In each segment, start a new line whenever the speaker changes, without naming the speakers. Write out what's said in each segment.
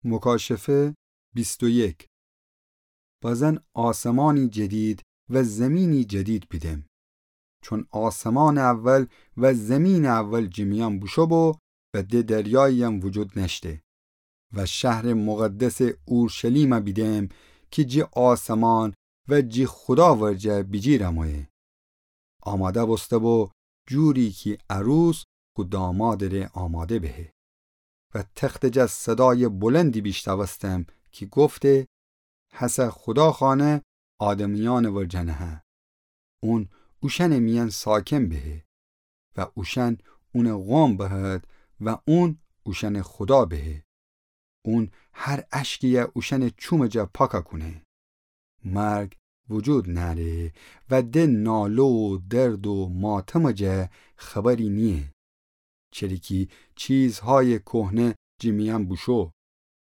مکاشفه 21. بازن آسمانی جدید و زمینی جدید بیدم. چون آسمان اول و زمین اول جمیان بوشو و ده دریایی هم وجود نشته و شهر مقدس اورشلیم بیدم که جی آسمان و جی خدا ورجه بیجی رمایه. آماده بسته و جوری که عروس خود داماد ره آماده بهه. و تخت جز صدای بلندی بیشتوستم که گفته حس خدا خانه آدمیان ورجنه ها. اون اوشن میان ساکن بهه و اوشن اون قوم بهد و اون اوشن خدا بهه. اون هر اشکی اوشن چوم جا پاکا کنه. مرگ وجود نره و ده نالو و درد و ماتم جا خبری نیه. چریکی چیزهای کهنه جمیان بوشو.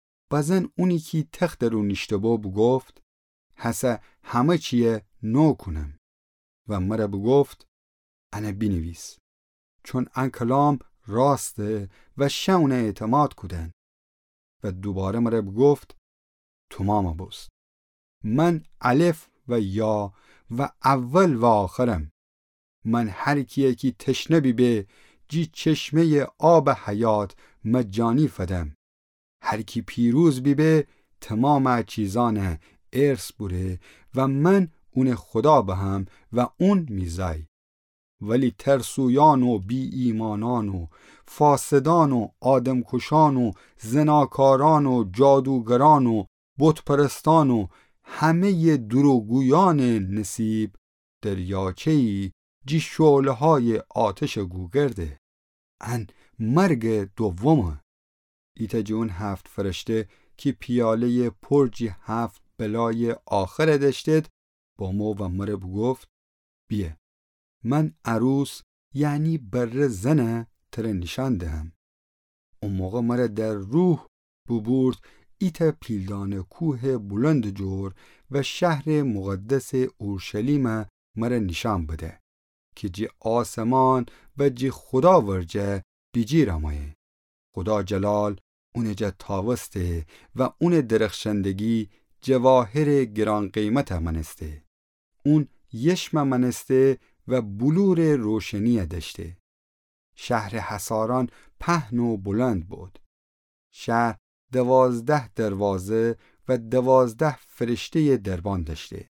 بازن اونی که تخت رو نشته بگفت حسه همه چیه نو کنم و مرا بگفت انا بینویس چون ان کلام راسته و شونه اعتماد کدن و دوباره مرا بگفت تمام بست من الف و یا و اول و آخرم من هر کیه کی تشنه به جی چشمه آب حیات مجانی فدم هر کی پیروز به تمام چیزانه ارث بوره و من اون خدا بهم و اون میزای ولی ترسویان و بی ایمانان و فاسدان و آدمکشان و زناکاران و جادوگران و بتپرستان و همه دروگویان نصیب دریاچه‌ای جی شعله های آتش گوگرده ان مرگ دومه. ایتا جون 7 فرشته که پیاله پرجی 7 بلای آخر داشتید با مو و مره بگفت بیه من عروس یعنی بر زنه تره نشان دهم. اون موقع مره در روح ببورد ایتا پیلدان کوه بلند جور و شهر مقدس اورشلیم مره نشان بده که جی آسمان و جی خدا ورجه بیجی رمایه. خدا جلال اون جا تاوسته و اون درخشندگی جواهر گران قیمت منسته. اون یشم منسته و بلور روشنی داشته. شهر حصاران پهن و بلند بود. شهر 12 دروازه و 12 فرشته دربان داشته.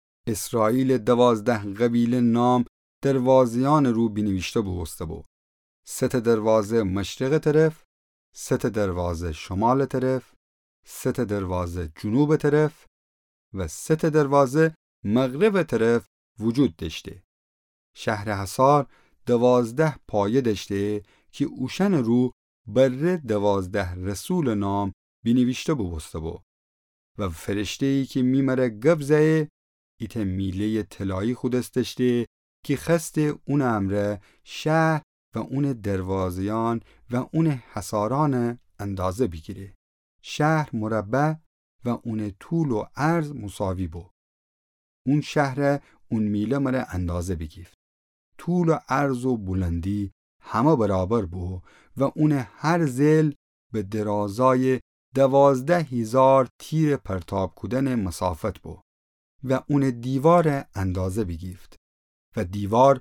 اسرائیل 12 قبیله نام دروازیان رو بنوشته بوسته بود. 3 دروازه مشرق طرف، 3 دروازه شمال طرف، 3 دروازه جنوب طرف و 3 دروازه مغرب طرف وجود داشته. شهر حصار 12 پایه داشته که اوشن رو بر 12 رسول نام بنوشته بوسته بود و فرشته‌ای که میمره گبزه ایت میله طلایی خودست داشته که خست اون امره شهر و اون دروازیان و اون حصاران اندازه بگیره. شهر مربع و اون طول و عرض مساوی بود. اون شهر اون میله مره اندازه بگیفت. طول و عرض و بلندی همه برابر بود و اون هر زل به درازای 12,000 تیر پرتاب کدن مسافت بود و اون دیوار اندازه بگیفت و دیوار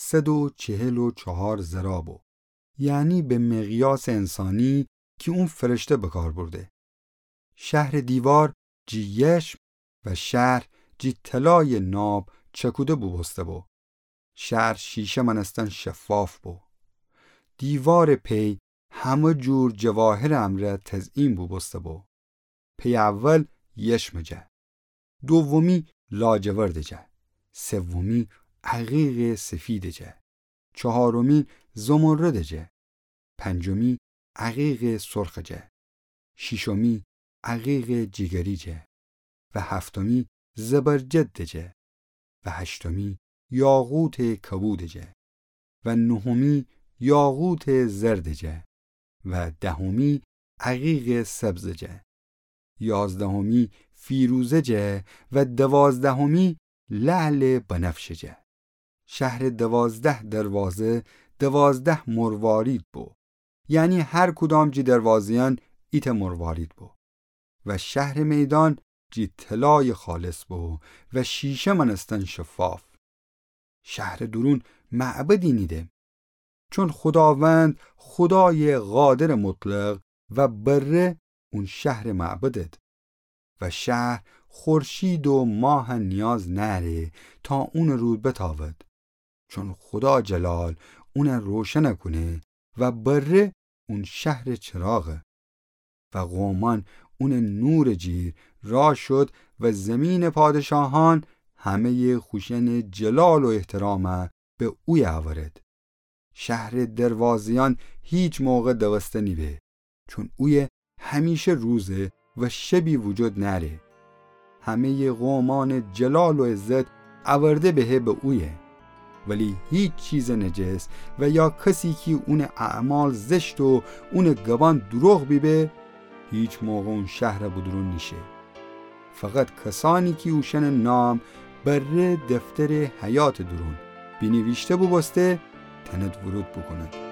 144 ذراع بود. یعنی به مقیاس انسانی که اون فرشته بکار برده. شهر دیوار جی یشم و شهر جی طلای ناب چکوده بوسته بود. شهر شیشه منستن شفاف بود. دیوار پی همه جور جواهر امره تزئین بوسته بود. پی اول یشم جه، دومی لاجورد جه، سومی عقیق سفید جه، چهارمی زمرد جه، پنجمی عقیق سرخ جه، ششمی عقیق جگری جه و هفتمی زبرجد جه و هشتمی یاقوت کبود جه و نهمی یاقوت زرد جه و دهمی عقیق سبز جه، 11می فیروزه جه و 12می لعل بنفشه جه. شهر 12 دروازه 12 مروارید بود. یعنی هر کدام جی دروازیان ایت مروارید بود. و شهر میدان جی طلای خالص بو و شیشه منستن شفاف. شهر درون معبدی نیده، چون خداوند خدای قادر مطلق و بره اون شهر معبدد و شهر خورشید و ماه نیاز نره تا اون رو بتاود، چون خدا جلال اون روشن کنه و بره اون شهر چراغه و قومان اون نور جیر را شد و زمین پادشاهان همه خوشن جلال و احترامه به اوی آورد. شهر دروازیان هیچ موقع دوسته نیبه، چون اوی همیشه روزه و شبی وجود نره. همه قومان جلال و عزت آورده به اویه، ولی هیچ چیز نجس و یا کسی که اون اعمال زشت و اون گبان دروغ بیبه هیچ موقع اون شهر بدرون نیشه. فقط کسانی که اوشن نام بر دفتر حیات درون بینویشته بسته تند ورود بکند.